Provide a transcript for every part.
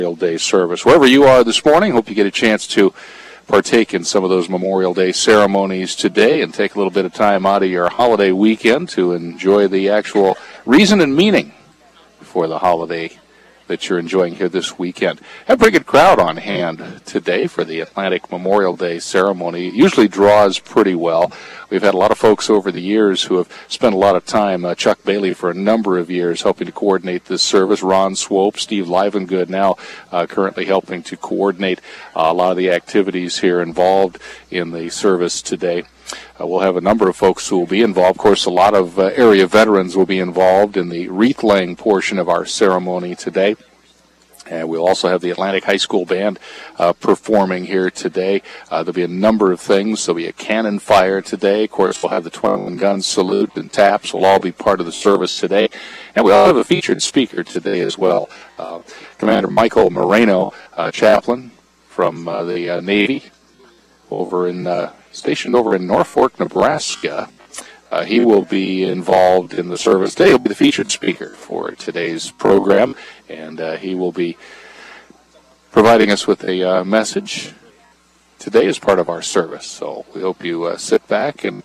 Memorial Day service. Wherever you are this morning, hope you get a chance to partake in some of those Memorial Day ceremonies today and take a little bit of time out of your holiday weekend to enjoy the actual reason and meaning for the holiday that you're enjoying here this weekend. Have a pretty good crowd on hand today for the Atlantic Memorial Day ceremony. It usually draws pretty well. We've had a lot of folks over the years who have spent a lot of time. Chuck Bailey for a number of years helping to coordinate this service. Ron Swope, Steve Livengood now currently helping to coordinate a lot of the activities here involved in the service today. We'll have a number of folks who will be involved. Of course, a lot of area veterans will be involved in the wreath-laying portion of our ceremony today. And we'll also have the Atlantic High School Band performing here today. There'll be a number of things. There'll be a cannon fire today. Of course, we'll have the 21-gun salute and taps will all be part of the service today. And we'll have a featured speaker today as well. Commander Michael Moreno, chaplain from the Navy, stationed over in Norfolk, Nebraska. He will be involved in the service today. He'll be the featured speaker for today's program, and he will be providing us with a message today as part of our service. So we hope you sit back and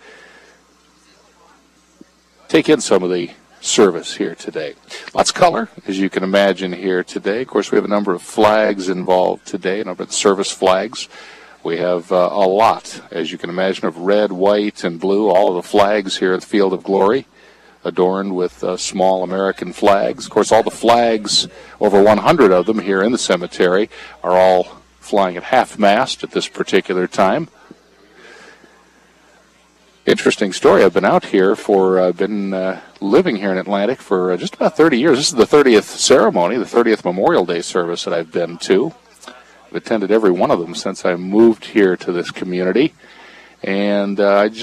take in some of the service here today. Lots of color, as you can imagine, here today. Of course, we have a number of flags involved today, a number of service flags. We have a lot, as you can imagine, of red, white, and blue, all of the flags here at the Field of Glory, adorned with small American flags. Of course, all the flags, over 100 of them here in the cemetery, are all flying at half-mast at this particular time. Interesting story. I've been out here living here in Atlantic for just about 30 years. This is the 30th ceremony, the 30th Memorial Day service that I've been to. I've attended every one of them since I moved here to this community, and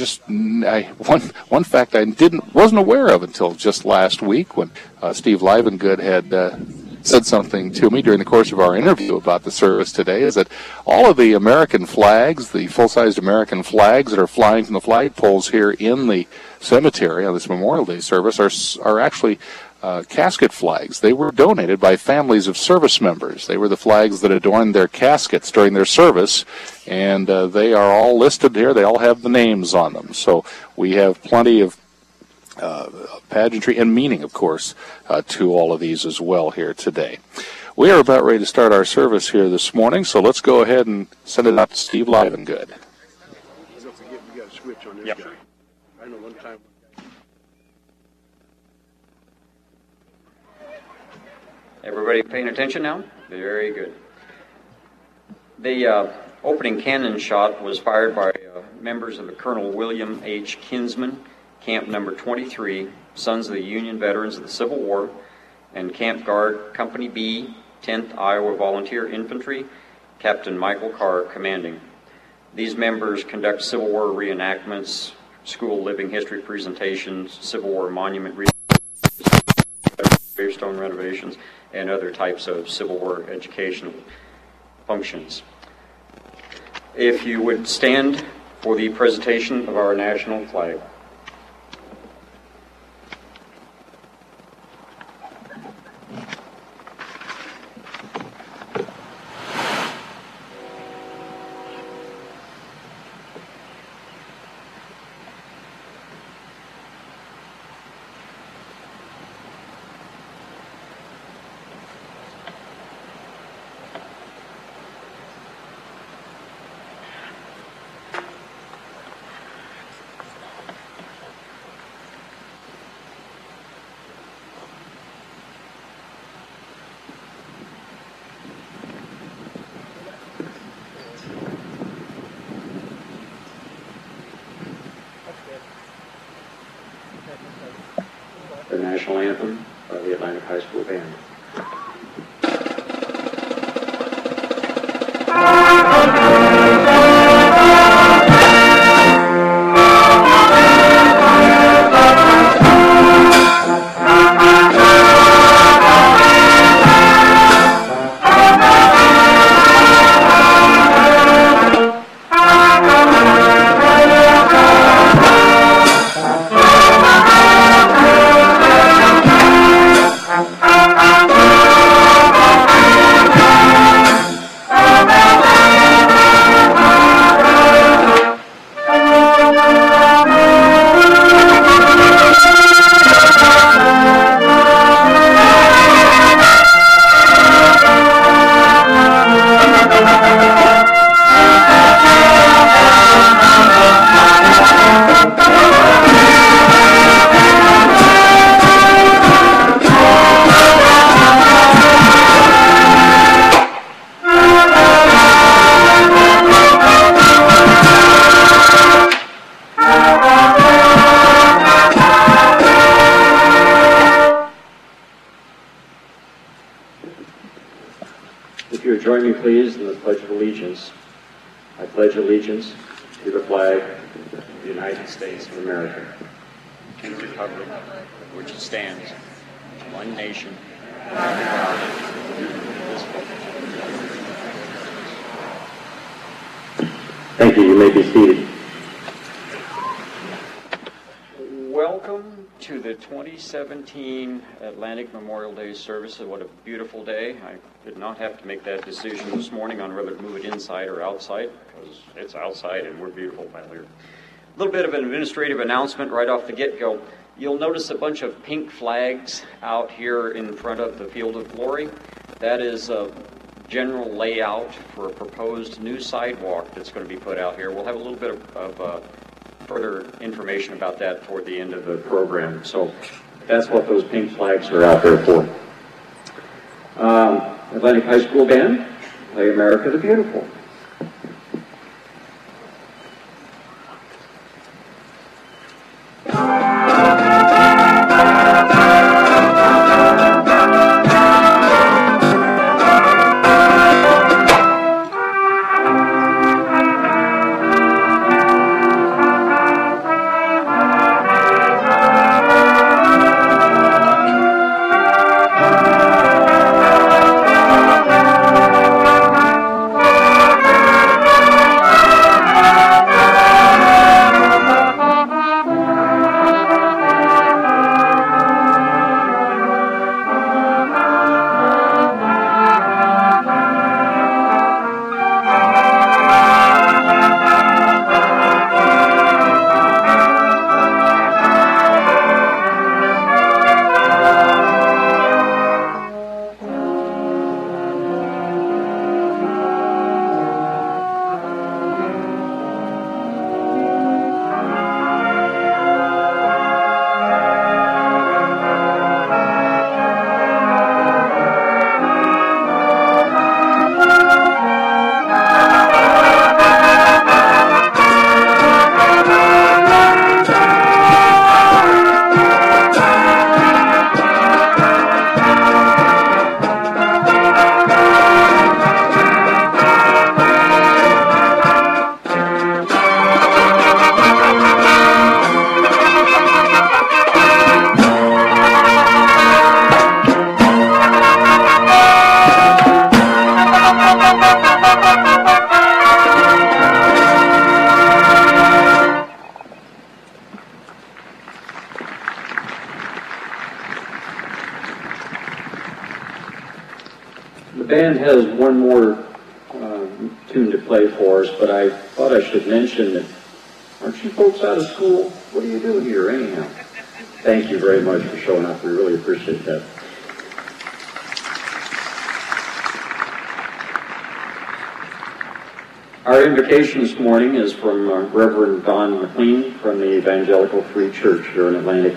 one fact I wasn't aware of until just last week when Steve Livengood had said something to me during the course of our interview about the service today, is that all of the American flags, the full-sized American flags that are flying from the flagpoles here in the cemetery on this Memorial Day service are actually casket flags. They were donated by families of service members. They were the flags that adorned their caskets during their service, and they are all listed here. They all have the names on them. So we have plenty of pageantry and meaning, of course, to all of these as well here today. We are about ready to start our service here this morning, so let's go ahead and send it out to Steve Livengood. Don't forget, you got to switch on this guy. I know one time. Everybody paying attention now? Very good. The opening cannon shot was fired by members of the Colonel William H. Kinsman, Camp Number 23, Sons of the Union Veterans of the Civil War, and Camp Guard Company B, 10th Iowa Volunteer Infantry, Captain Michael Carr commanding. These members conduct Civil War reenactments, school living history presentations, Civil War monument gravestone renovations, and other types of Civil War educational functions. If you would stand for the presentation of our national flag. The national anthem by the Atlantic High School Band. If you would join me, please, in the Pledge of Allegiance. I pledge allegiance to the flag of the United States of America and the republic for which it stands, one nation, under God, indivisible. Thank you. You may be seated. Welcome to the 2017 Atlantic Memorial Day service. What a beautiful day. I did not have to make that decision this morning on whether to move it inside or outside, because it's outside and we're beautiful out here. A little bit of an administrative announcement right off the get-go. You'll notice a bunch of pink flags out here in front of the Field of Glory. That is a general layout for a proposed new sidewalk that's going to be put out here. We'll have a little bit of further information about that toward the end of the program. So that's what those pink flags are out there for. Atlantic High School Band, play America the Beautiful. The band has one more tune to play for us, but I thought I should mention that, aren't you folks out of school? What do you do here anyhow? Thank you very much for showing up. We really appreciate that. Our invitation this morning is from Reverend Don McLean from the Evangelical Free Church here in Atlantic.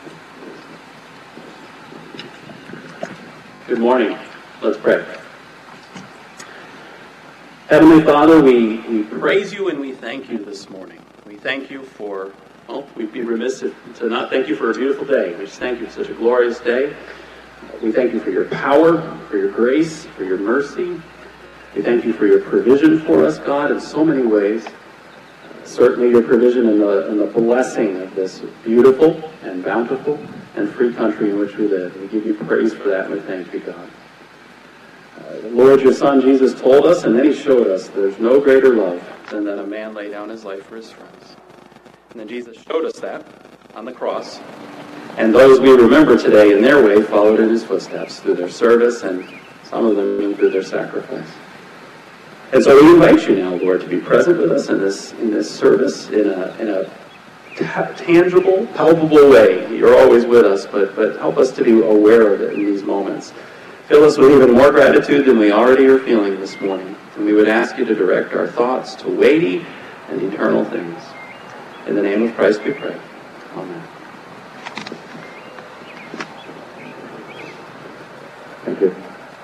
Good morning. Let's pray. Heavenly Father, we praise you and we thank you this morning. We thank you for, well, we'd be remiss to not thank you for a beautiful day. We just thank you for such a glorious day. We thank you for your power, for your grace, for your mercy. We thank you for your provision for us, God, in so many ways. Certainly your provision in the blessing of this beautiful and bountiful and free country in which we live. We give you praise for that and we thank you, God. Lord, your Son Jesus told us, and then he showed us, there's no greater love than that a man lay down his life for his friends. And then Jesus showed us that on the cross. And those we remember today in their way followed in his footsteps through their service and some of them even through their sacrifice. And so we invite you now, Lord, to be present with us in this service in a tangible, palpable way. You're always with us, but help us to be aware of it in these moments. Fill us with even more gratitude than we already are feeling this morning. And we would ask you to direct our thoughts to weighty and eternal things. In the name of Christ we pray. Amen. Thank you.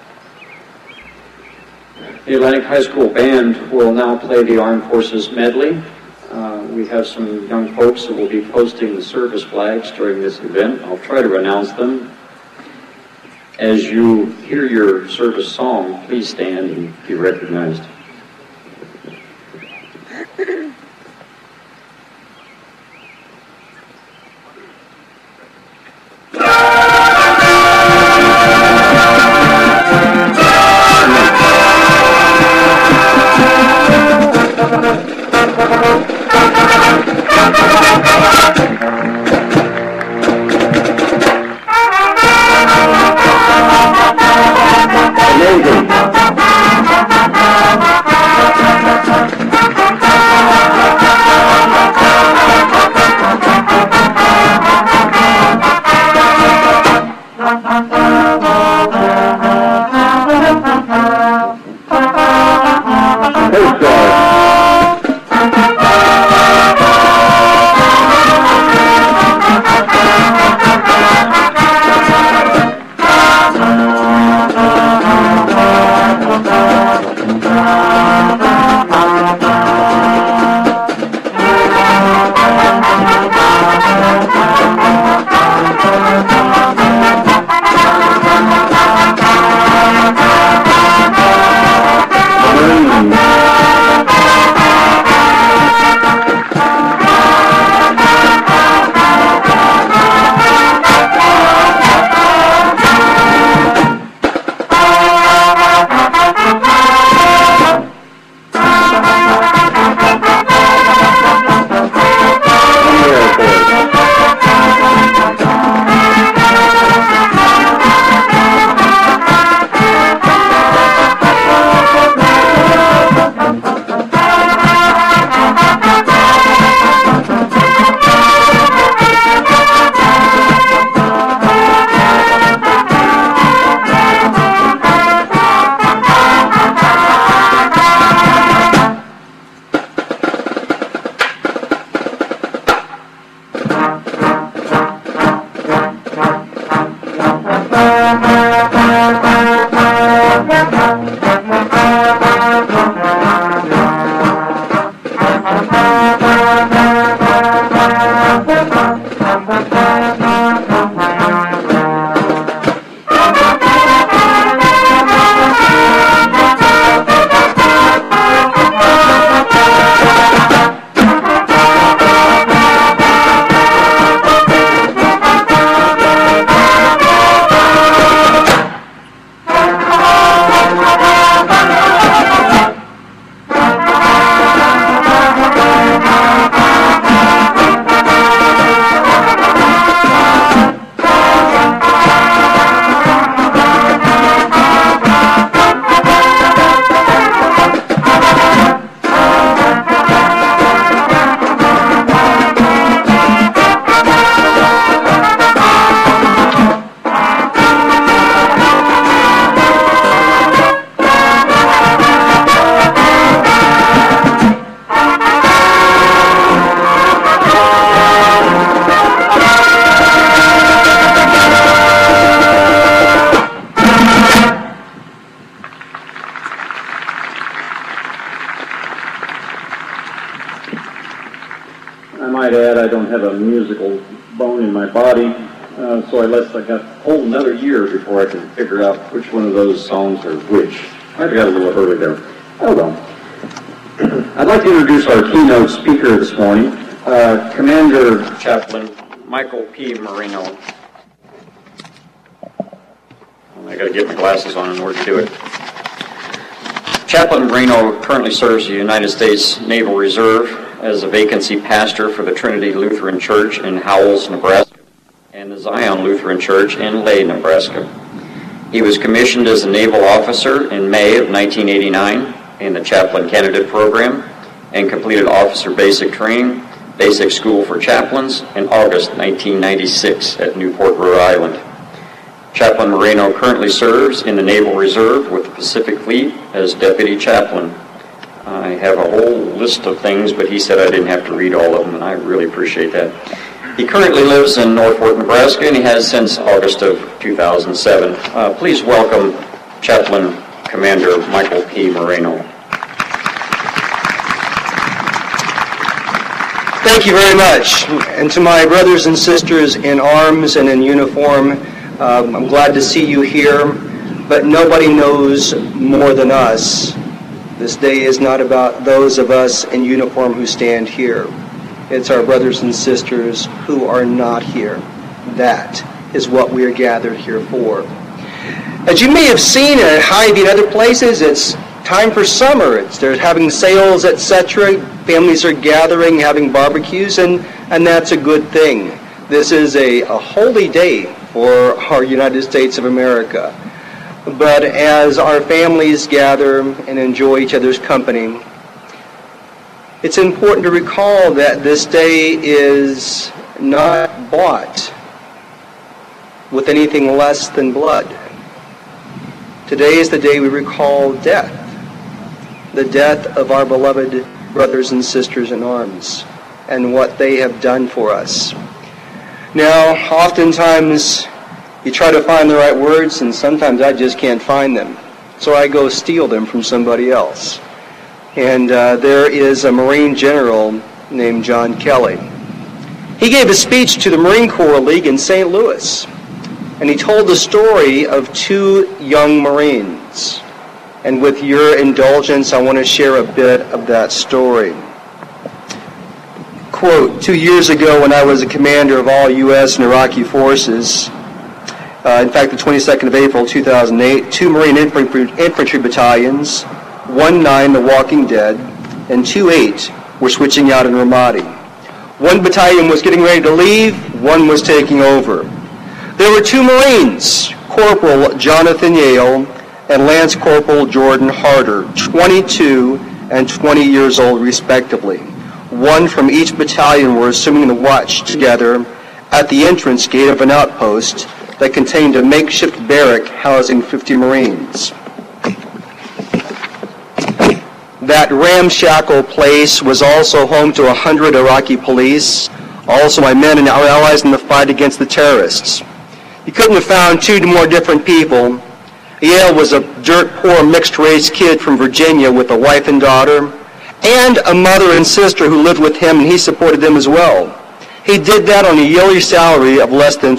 The Atlantic High School Band will now play the Armed Forces Medley. We have some young folks that will be posting the service flags during this event. I'll try to announce them As you hear your service song, please stand and be recognized. have a musical bone in my body, so I got a whole another year before I can figure out which one of those songs are which. I got a little early there. Oh well. I'd like to introduce our keynote speaker this morning, Commander Chaplain Michael P. Moreno. I got to get my glasses on in order to do it. Chaplain Moreno currently serves the United States Naval Reserve as a vacancy pastor for the Trinity Lutheran Church in Howells, Nebraska, and the Zion Lutheran Church in Lay, Nebraska. He was commissioned as a naval officer in May of 1989 in the Chaplain Candidate Program and completed officer basic training, basic school for chaplains, in August 1996 at Newport, Rhode Island. Chaplain Moreno currently serves in the Naval Reserve with the Pacific Fleet as Deputy Chaplain. I have a whole list of things, but he said I didn't have to read all of them, and I really appreciate that. He currently lives in Norfolk, Nebraska, and he has since August of 2007. Please welcome Chaplain Commander Michael P. Moreno. Thank you very much. And to my brothers and sisters in arms and in uniform, I'm glad to see you here, but nobody knows more than us. This day is not about those of us in uniform who stand here. It's our brothers and sisters who are not here. That is what we are gathered here for. As you may have seen at Hy-Vee and other places, it's time for summer. They're having sales, etc. Families are gathering, having barbecues, and that's a good thing. This is a holy day for our United States of America. But as our families gather and enjoy each other's company, it's important to recall that this day is not bought with anything less than blood. Today is the day we recall death, the death of our beloved brothers and sisters in arms, and what they have done for us. Now, oftentimes, you try to find the right words, and sometimes I just can't find them. So I go steal them from somebody else. And there is a Marine general named John Kelly. He gave a speech to the Marine Corps League in St. Louis. And he told the story of two young Marines. And with your indulgence, I want to share a bit of that story. Quote, 2 years ago when I was a commander of all U.S. and Iraqi forces, in fact, the 22nd of April, 2008, 2 Marine infantry battalions, 1-9 The Walking Dead, and 2-8 were switching out in Ramadi. One battalion was getting ready to leave, one was taking over. There were 2 Marines, Corporal Jonathan Yale and Lance Corporal Jordan Harder, 22 and 20 years old respectively. One from each battalion were assuming the watch together at the entrance gate of an outpost that contained a makeshift barrack housing 50 Marines. That ramshackle place was also home to 100 Iraqi police, also my men and our allies in the fight against the terrorists. You couldn't have found 2 more different people. Yale was a dirt-poor mixed-race kid from Virginia with a wife and daughter, and a mother and sister who lived with him, and he supported them as well. He did that on a yearly salary of less than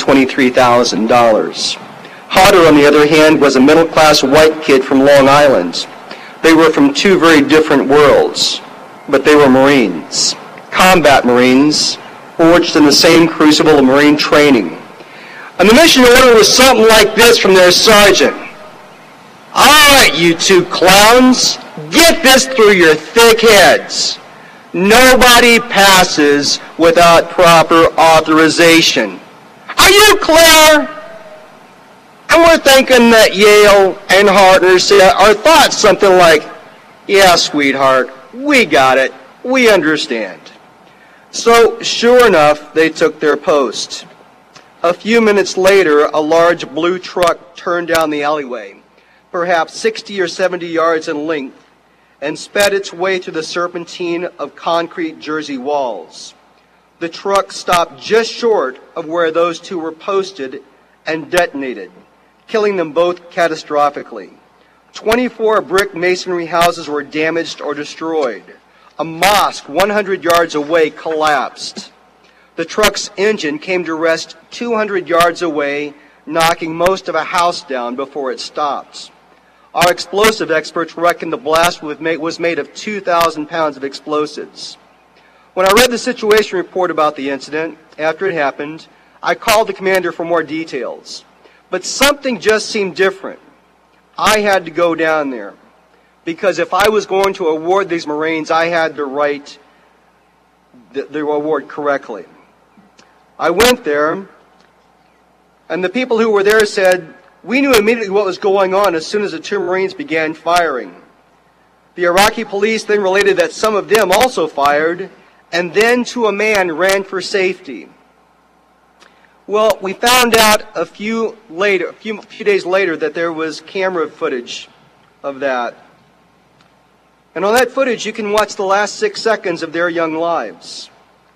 $23,000. Harder, on the other hand, was a middle-class white kid from Long Island. They were from 2 very different worlds, but they were Marines, combat Marines, forged in the same crucible of Marine training. And the mission order was something like this from their sergeant. All right, you 2 clowns, get this through your thick heads. Nobody passes without proper authorization. Are you clear? And we're thinking that Yale and Harder said, or thought something like, yeah, sweetheart, we got it. We understand. So, sure enough, they took their post. A few minutes later, a large blue truck turned down the alleyway, perhaps 60 or 70 yards in length, and sped its way through the serpentine of concrete Jersey walls. The truck stopped just short of where those 2 were posted and detonated, killing them both catastrophically. 24 brick masonry houses were damaged or destroyed. A mosque 100 yards away collapsed. The truck's engine came to rest 200 yards away, knocking most of a house down before it stopped. Our explosive experts reckon the blast was made of 2,000 pounds of explosives. When I read the situation report about the incident, after it happened, I called the commander for more details. But something just seemed different. I had to go down there, because if I was going to award these Marines, I had to write the award correctly. I went there, and the people who were there said, we knew immediately what was going on as soon as the 2 Marines began firing. The Iraqi police then related that some of them also fired, and then to a man ran for safety. Well, we found out a few days later that there was camera footage of that. And on that footage, you can watch the last 6 seconds of their young lives.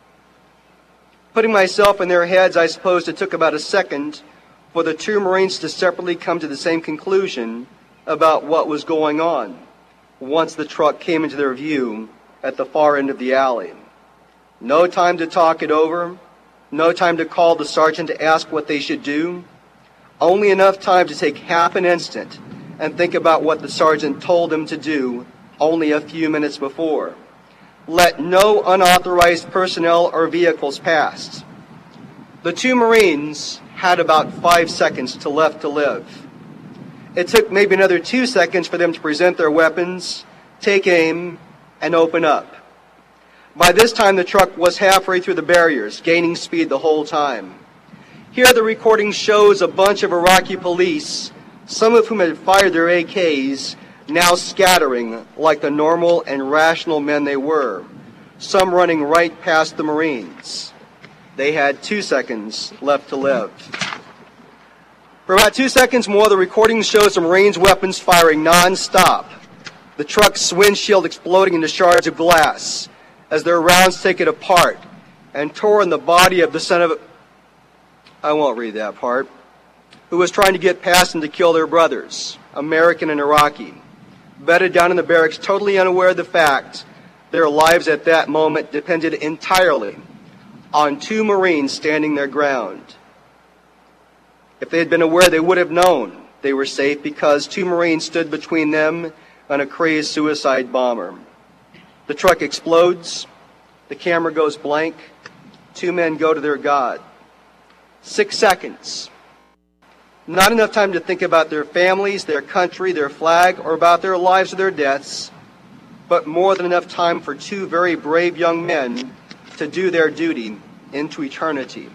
Putting myself in their heads, I suppose it took about a second for the 2 Marines to separately come to the same conclusion about what was going on once the truck came into their view at the far end of the alley. No time to talk it over. No time to call the sergeant to ask what they should do. only enough time to take half an instant and think about what the sergeant told him to do only a few minutes before. Let no unauthorized personnel or vehicles pass. The two Marines had about 5 seconds to live. It took maybe another 2 seconds for them to present their weapons, take aim, and open up. By this time, the truck was halfway through the barriers, gaining speed the whole time. Here, the recording shows a bunch of Iraqi police, some of whom had fired their AKs, now scattering like the normal and rational men they were, some running right past the Marines. They had 2 seconds left to live. For about 2 seconds more, the recording shows the Marines' weapons firing non-stop, the truck's windshield exploding into shards of glass as their rounds take it apart and tore in the body of the son of I won't read that part, who was trying to get past them to kill their brothers, American and Iraqi, bedded down in the barracks, totally unaware of the fact their lives at that moment depended entirely on two Marines standing their ground. If they had been aware, they would have known they were safe because two Marines stood between them and a crazed suicide bomber. The truck explodes, the camera goes blank, two men go to their God. 6 seconds. Not enough time to think about their families, their country, their flag, or about their lives or their deaths, but more than enough time for two very brave young men to do their duty into eternity.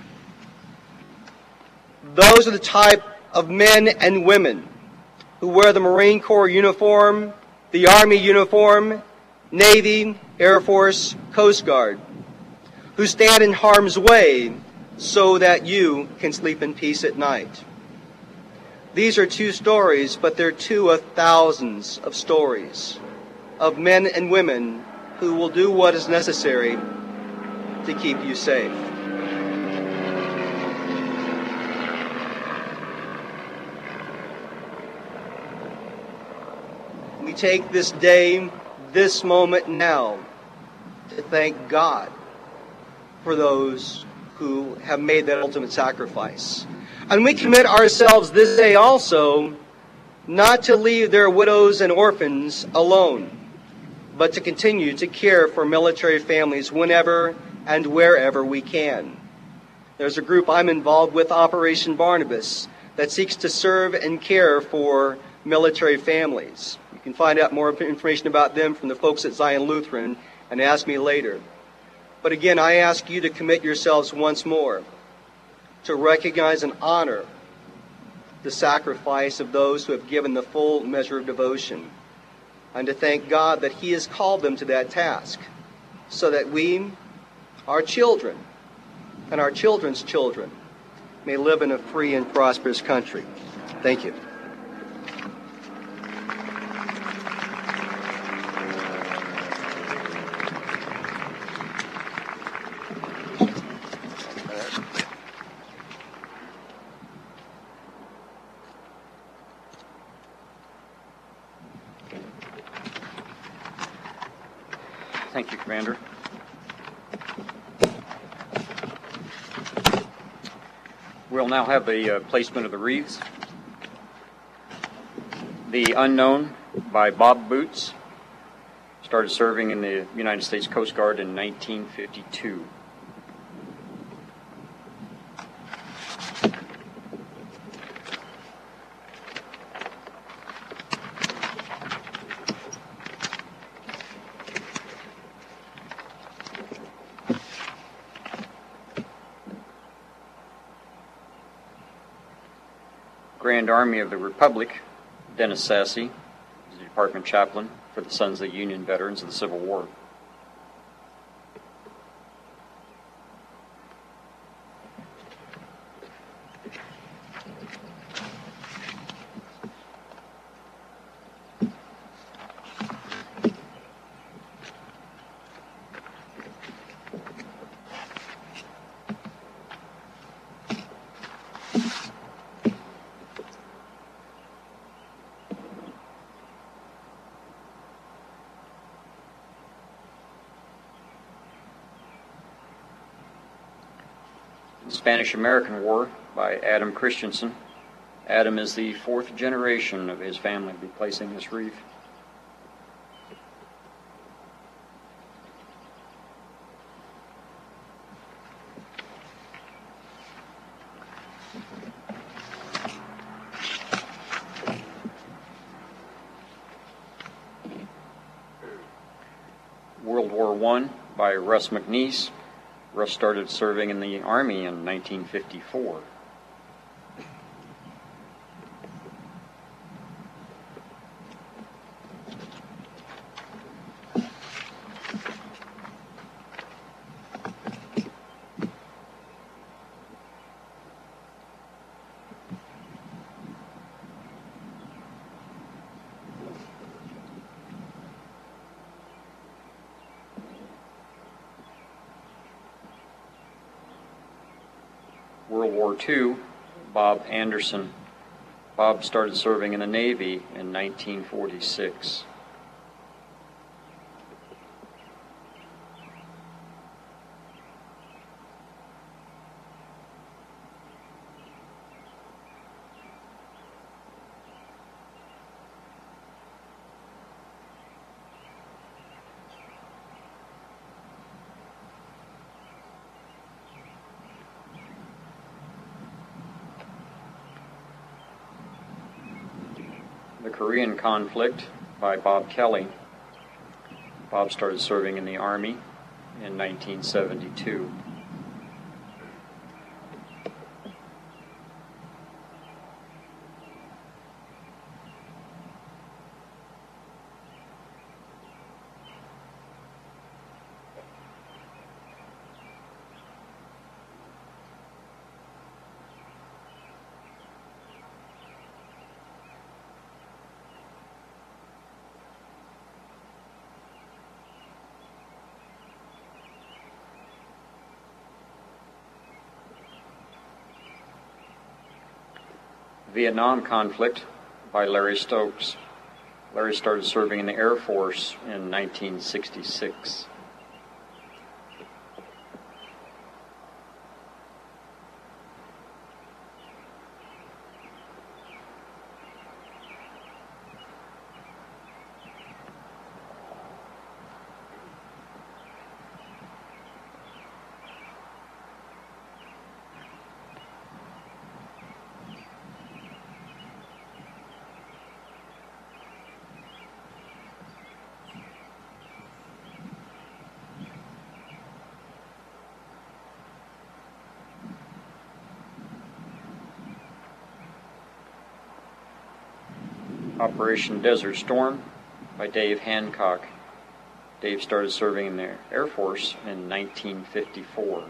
Those are the type of men and women who wear the Marine Corps uniform, the Army uniform, Navy, Air Force, Coast Guard, who stand in harm's way so that you can sleep in peace at night. These are two stories, but they're two of thousands of stories of men and women who will do what is necessary to keep you safe. We take this day, this moment now, to thank God for those who have made that ultimate sacrifice. And we commit ourselves this day also not to leave their widows and orphans alone, but to continue to care for military families whenever and wherever we can. There's a group I'm involved with, Operation Barnabas, that seeks to serve and care for military families. You can find out more information about them from the folks at Zion Lutheran and ask me later. But again, I ask you to commit yourselves once more to recognize and honor the sacrifice of those who have given the full measure of devotion, and to thank God that He has called them to that task, so that we, our children, and our children's children may live in a free and prosperous country. Thank you. Thank you, Commander. We'll now have the placement of the wreaths. The Unknown by Bob Boots started serving in the United States Coast Guard in 1952. Grand Army of the Republic, Dennis Sassy, is the Department Chaplain for the Sons of the Union Veterans of the Civil War. Spanish-American War by Adam Christensen, Adam is the fourth generation of his family to be placing this wreath. World War I by Russ McNeese. Russ started serving in the Army in 1954. World War II, Bob Anderson. Bob started serving in the Navy in 1946. The Korean Conflict by Bob Kelly. Bob started serving in the Army in 1972. Vietnam Conflict by Larry Stokes. Larry started serving in the Air Force in 1966. Operation Desert Storm by Dave Hancock. Dave started serving in the Air Force in 1954.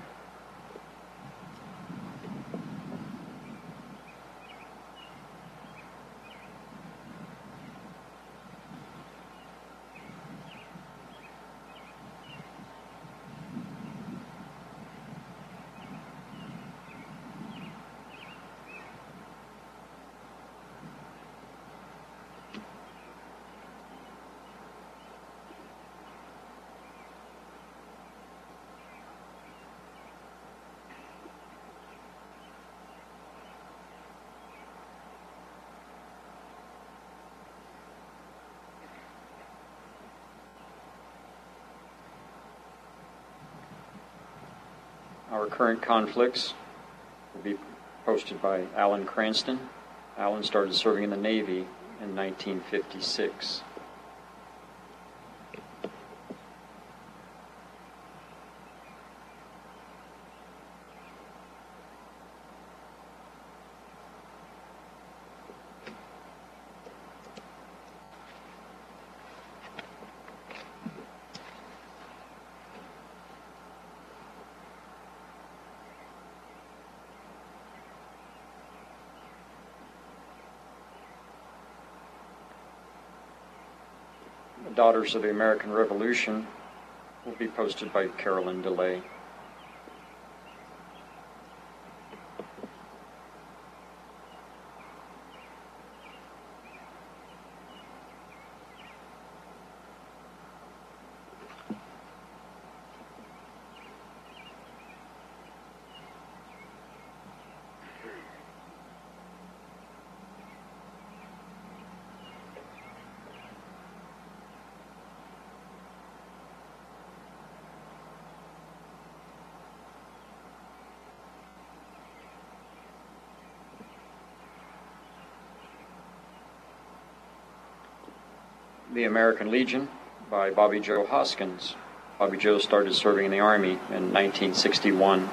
Our current conflicts will be posted by Alan Cranston. Alan started serving in the Navy in 1956. The Daughters of the American Revolution will be posted by Carolyn DeLay. The American Legion by Bobby Joe Hoskins. Bobby Joe started serving in the Army in 1961.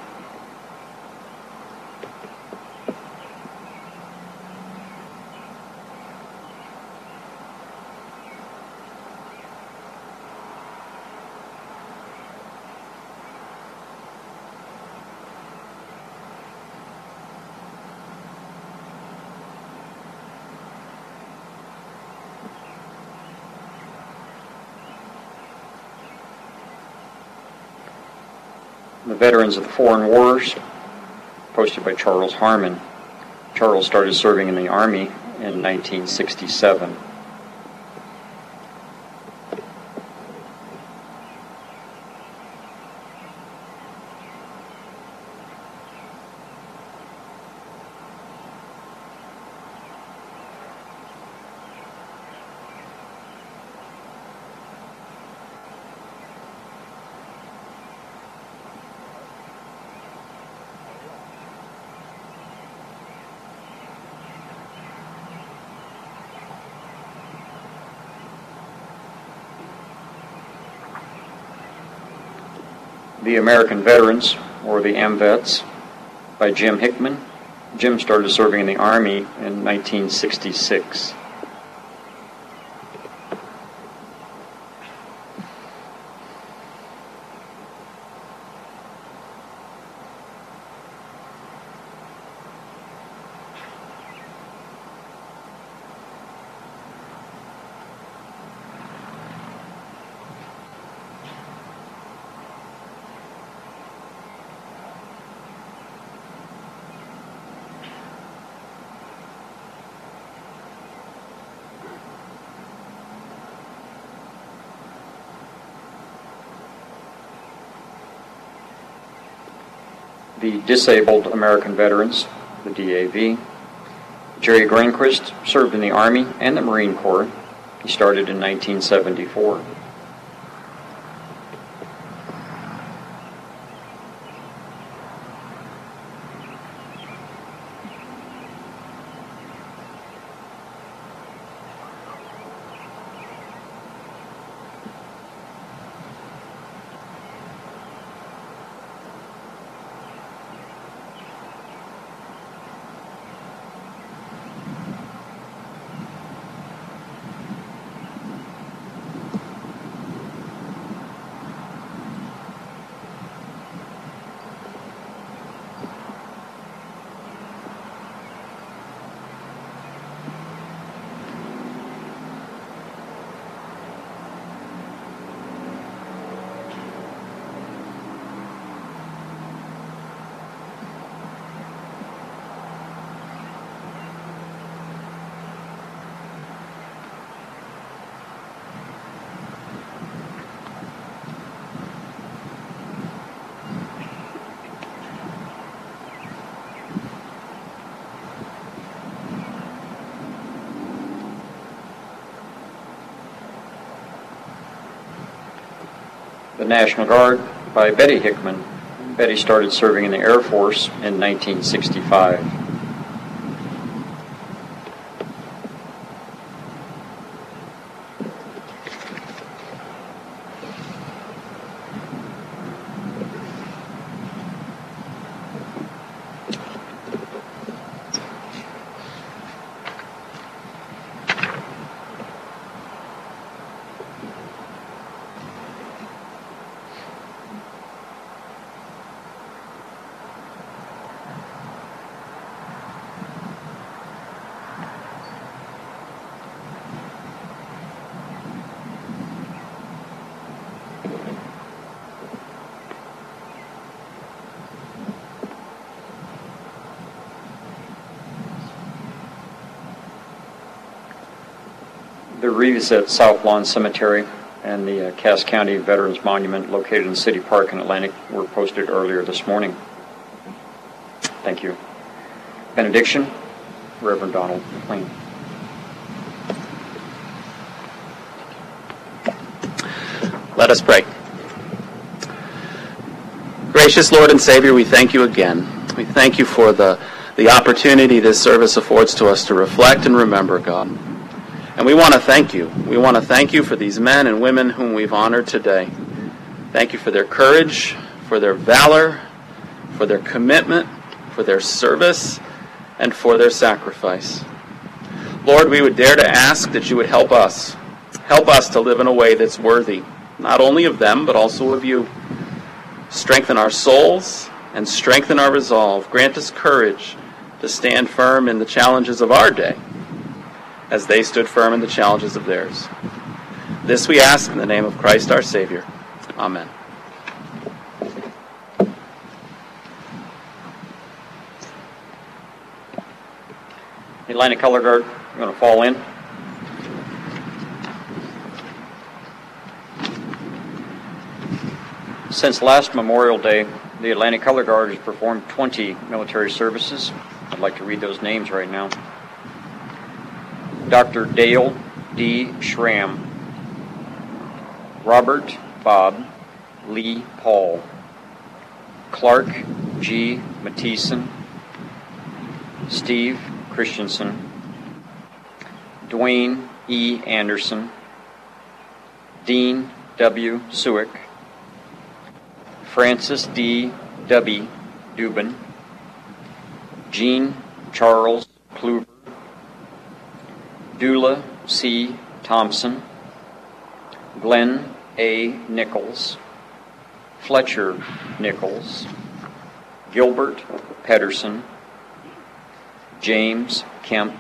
The Veterans of the Foreign Wars, posted by Charles Harmon. Charles started serving in the Army in 1967. The American Veterans, or the AMVETS, by Jim Hickman. Jim started serving in the Army in 1966. The Disabled American Veterans, the DAV. Jerry Granquist served in the Army and the Marine Corps. He started in 1974. The National Guard by Betty Hickman. Betty started serving in the Air Force in 1965. The wreaths at South Lawn Cemetery and the Cass County Veterans Monument located in City Park in Atlantic were posted earlier this morning. Thank you. Benediction, Reverend Donald McLean. Let us pray. Gracious Lord and Savior, we thank you again. We thank you for the opportunity this service affords to us to reflect and remember, God. And we want to thank you. We want to thank you for these men and women whom we've honored today. Thank you for their courage, for their valor, for their commitment, for their service, and for their sacrifice. Lord, we would dare to ask that you would help us. Help us to live in a way that's worthy, not only of them, but also of you. Strengthen our souls and strengthen our resolve. Grant us courage to stand firm in the challenges of our day as they stood firm in the challenges of theirs. This we ask in the name of Christ our Savior. Amen. The Atlantic Color Guard, you're going to fall in. Since last Memorial Day, the Atlantic Color Guard has performed 20 military services. I'd like to read those names right now. Dr. Dale D. Schramm, Robert Bob Lee Paul, Clark G. Mathieson, Steve Christensen, Dwayne E. Anderson, Dean W. Suick, Francis D. Dubby Dubin, Jean Charles Kluver, Dula C. Thompson, Glenn A. Nichols, Fletcher Nichols, Gilbert Pedersen, James Kemp,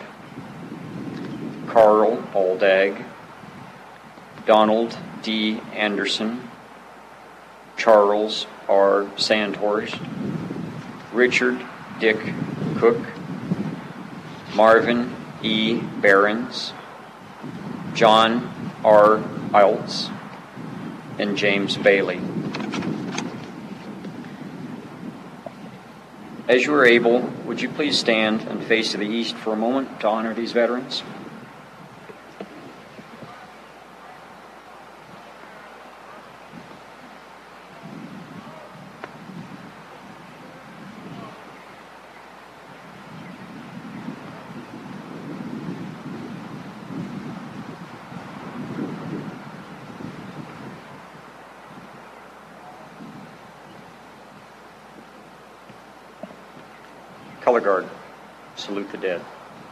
Carl Aldag, Donald D. Anderson, Charles R. Sandhorst, Richard Dick Cook, Marvin E. Behrens, John R. Iltz, and James Bailey. As you are able, would you please stand and face to the east for a moment to honor these veterans? Color Guard, salute the dead.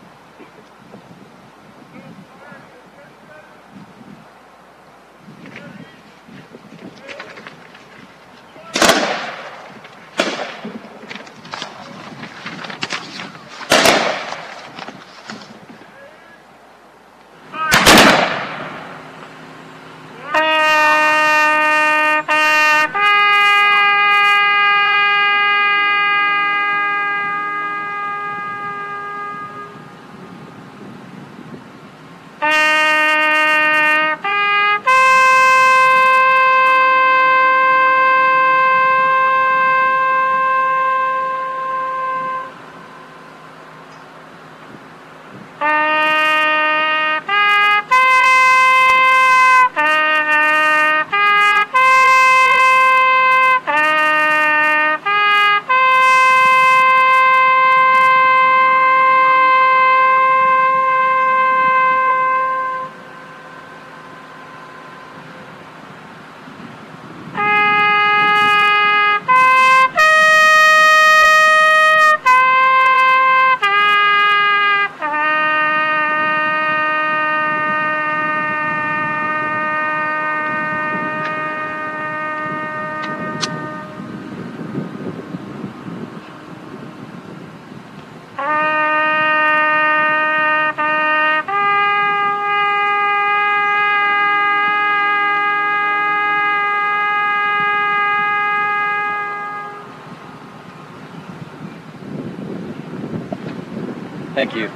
Thank you.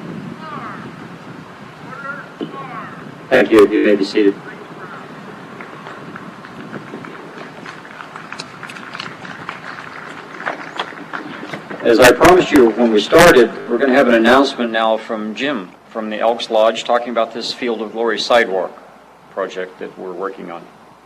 Thank you. You may be seated. As I promised you when we started, we're going to have an announcement now from Jim from the Elks Lodge talking about this Field of Glory sidewalk project that we're working on.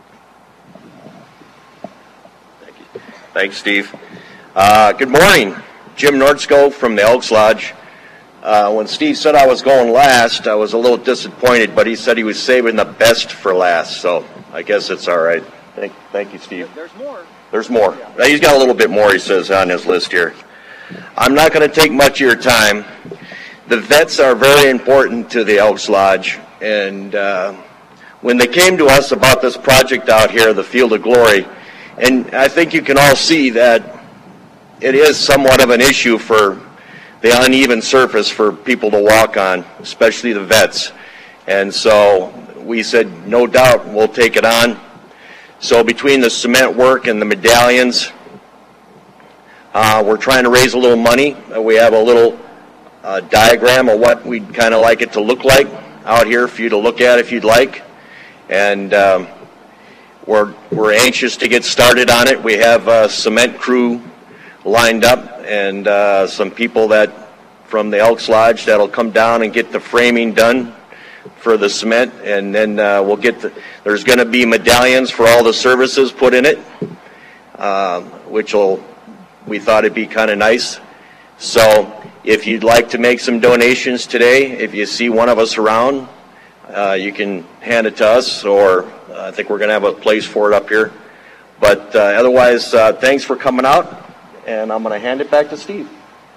Thank you. Thanks, Steve. Good morning. Jim Nordsko from the Elks Lodge. When Steve said I was going last, I was a little disappointed, but he said he was saving the best for last, so I guess it's all right. Thank you, Steve. There's more. There's more. He's got a little bit more, he says, on his list here. I'm not going to take much of your time. The vets are very important to the Elks Lodge, and when they came to us about this project out here, the Field of Glory, and I think you can all see that it is somewhat of an issue for the uneven surface for people to walk on, especially the vets. And so we said, no doubt, we'll take it on. So between the cement work and the medallions, we're trying to raise a little money. We have a little diagram of what we'd kind of like it to look like out here for you to look at if you'd like. And we're anxious to get started on it. We have a cement crew lined up and some people from the Elks Lodge that'll come down and get the framing done for the cement, and then we'll get there's going to be medallions for all the services put in it, which we thought it'd be kind of nice. So if you'd like to make some donations today, if you see one of us around, you can hand it to us, or I think we're going to have a place for it up here. But otherwise, thanks for coming out, and I'm going to hand it back to Steve.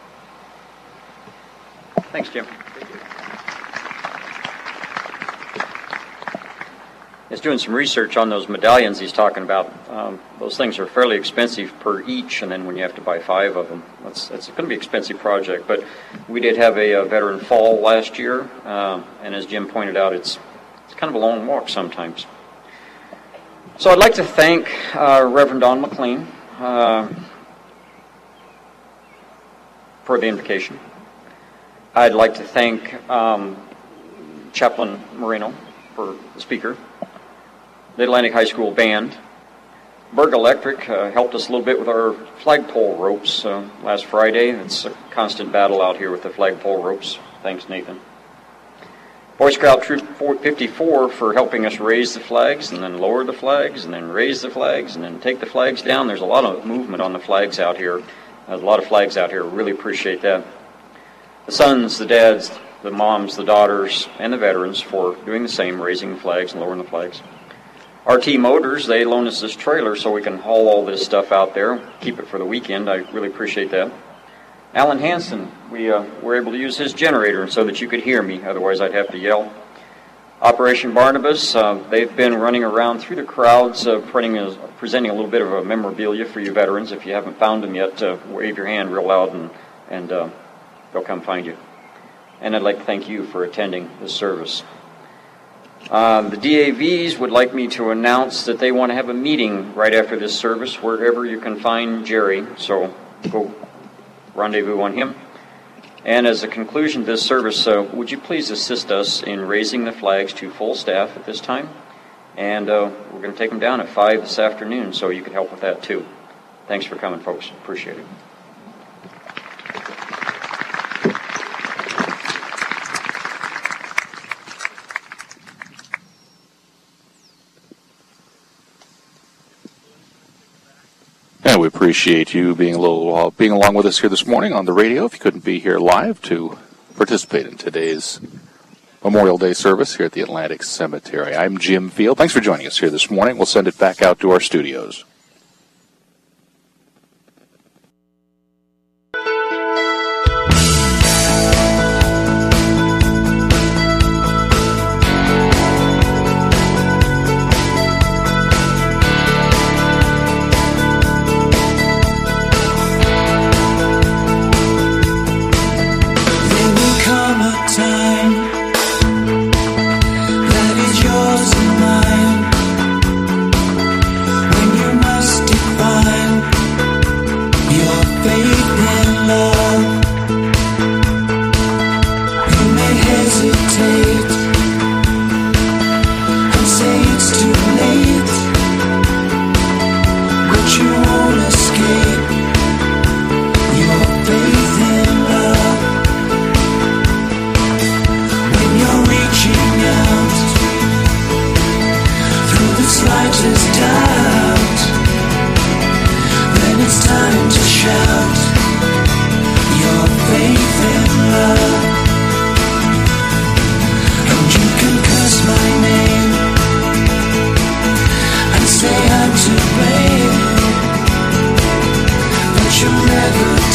Thanks, Jim. He's doing some research on those medallions he's talking about. Those things are fairly expensive per each, and then when you have to buy 5 of them, it's going to be an expensive project. But we did have a veteran fall last year, and as Jim pointed out, it's kind of a long walk sometimes. So I'd like to thank Reverend Don McLean for the invocation. I'd like to thank Chaplain Moreno for the speaker, the Atlantic High School band. Berg Electric helped us a little bit with our flagpole ropes last Friday. It's a constant battle out here with the flagpole ropes. Thanks, Nathan. Boy Scout Troop 54 for helping us raise the flags and then lower the flags and then raise the flags and then take the flags down. There's a lot of movement on the flags out here. There's a lot of flags out here. Really appreciate that. The sons, the dads, the moms, the daughters, and the veterans for doing the same, raising the flags and lowering the flags. RT Motors, they loan us this trailer so we can haul all this stuff out there, keep it for the weekend. I really appreciate that. Alan Hansen, we were able to use his generator so that you could hear me, otherwise I'd have to yell. Operation Barnabas, they've been running around through the crowds, presenting a little bit of a memorabilia for you veterans. If you haven't found them yet, wave your hand real loud and they'll come find you. And I'd like to thank you for attending this service. The DAVs would like me to announce that they want to have a meeting right after this service, wherever you can find Jerry. So go rendezvous on him. And as a conclusion to this service, would you please assist us in raising the flags to full staff at this time? And we're going to take them down at 5 this afternoon, so you can help with that too. Thanks for coming, folks. Appreciate it. And we appreciate you being along with us here this morning on the radio. If you couldn't be here live to participate in today's Memorial Day service here at the Atlantic Cemetery. I'm Jim Field. Thanks for joining us here this morning. We'll send it back out to our studios. Slightest doubt, then it's time to shout.